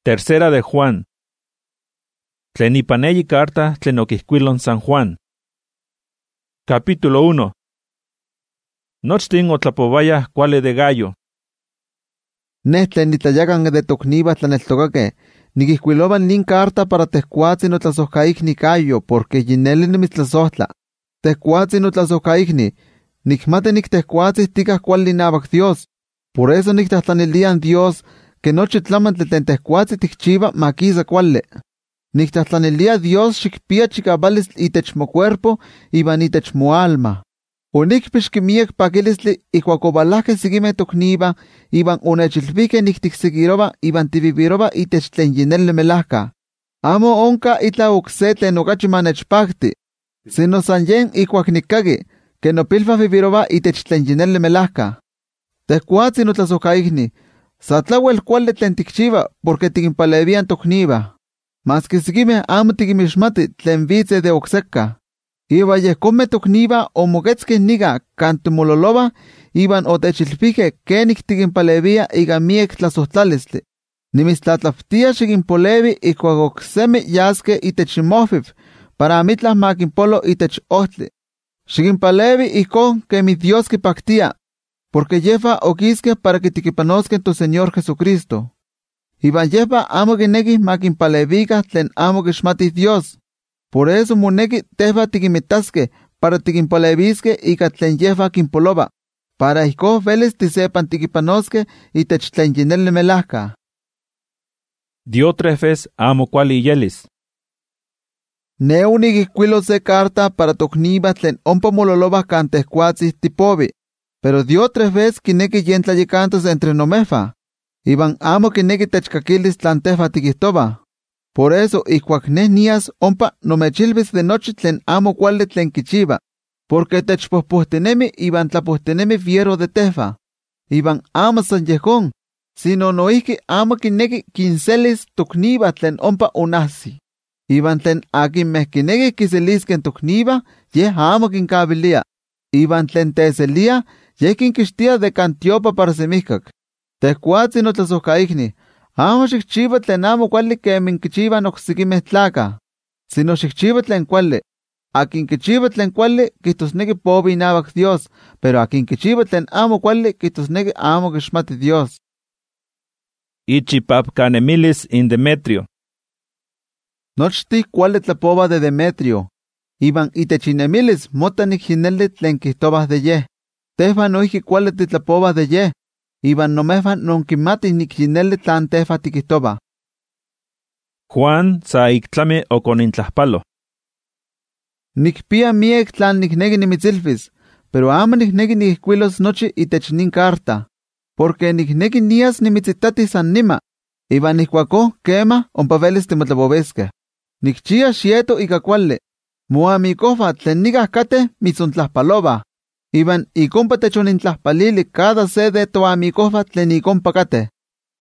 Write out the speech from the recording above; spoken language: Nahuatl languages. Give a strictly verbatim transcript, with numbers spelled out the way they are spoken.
Tercera de Juan. Tlen ipaneyi carta tlen okihkuilon San Juan. Capítulo uno. Nochtin otlapowayah cuale de gallo. Neh tlen nitlayakan de tokniba tlaneltokakeh, nikihkuiloban nin carta para tehkuatzi notlasohkaikni Gayo, porque yineli nimitztlasohtla. Tehkuatzi notlasohkaikni, nikmati niktehkuatzi tikah kuali inawak Dios. Por eso niktlahtlanilian Dios que nochi tlamantli tlen tehkuatzi tikchiva makisa kuali. Niktlahtlanelia Dios xikpia chikavalistli itech mocuerpo iban itech moalma. Onikpixki miek pakilistli ikuak ovalahkeh sikimeh tokniba iban onechilpihkeh niktikseguirova iban tivivirova itech tlen yineli melahka. Amo onka itla okse tlen okachi manechpakti, sino san yen ikuak nikkaki que nopilva vivirova itech tlen yineli melahka. Tehkuatzi notlasohkaikni, sa tlauel kuali tlen tikchiva porque tikinpalevian tokniba. Maski sikimeh amo tikimixmati tlen vitze de okseka. Iba yehkomeh tokniba omoketzkeh nika kan timololova iban otechilpihkeh kenik tikinpalevia ika miek tlasohtlalistli. Nimitztlatlaptia xikinpolevi ikuak oksemi yaskeh itech inmohviv para amitlah makinpolo itech ohtli. Xikinpalevi ijkon kemi Dios kipaktia, porque yehva okiskeh para kitikipanoskeh toSeñor Jesucristo. Iban yehva amo kinekih makinpalevikah tlen amo kixmatih Dios. Por eso moneki tehva tikimitaskeh para tikinpaleviskeh ika tlen yehva kinpolova, para ijkon velis tisepan tikipanoskeh itech tlen yineli melahka. Diótrefes amo kuali iyelis. Ne onikihkuilo se carta para tokniba tlen ompa mololova kan tehkuatzi tipovi, pero Diótrefes kineki yen tlayekantos entre nomehva, iban amo kineki techkakilis tlan tehva tikihtova. Por eso, ikuak neh nias ompa nomechilvis de nochi tlen amo kuali tlen kichiva, porque techpohpohtinemi iban tlapohtinemi fiero de tehva. Iban amo san yehon, sino noihki amo kineki kinselis tokniba tlen ompa onahsi. Iban tlen akinmeh kineki kiseliskeh tokniba, yeh amo kinkabilia. Iban tlen teselia, yeh kinkixtia de kan tiopa para semihkak. Tehkuatzi notlasohkaikni, amo xikchiva tlen amo kuali kemin kichivan oksikimeh tlakah, sino xikchiva tlen kuali. Akin kichiva tlen kuali kihtosneki povi inawak Dios, pero akin kichiva tlen amo kuali kihtosneki amo kixmati Dios. Ichipapkanemilis in Demetrio. Nochtih kuali tlapova de Demetrio, iban itech inemilis mota nikjineli tlen kihtovah de yeh. Tehva noihki kuali titlapova de yeh, iban nomehva nonkimatih nikjineli tlan tehva tikihtova. Juan sa iktlami okonintlahpalo. Nikpia miek tlan nikneki nimitzilvis, pero amo nikneki nikihkuilos nochi itech nin carta, porque nikneki nias nimitzitati san nima, iban ijkuakó kema ompa velis timotlapoveskeh. Nikchia xieto ika kuali, moamikohva tlen nikah kateh mitzontlahpalovah, iban ikompa techonintlahpalili cada se de toamikohva tlen ikompa kateh.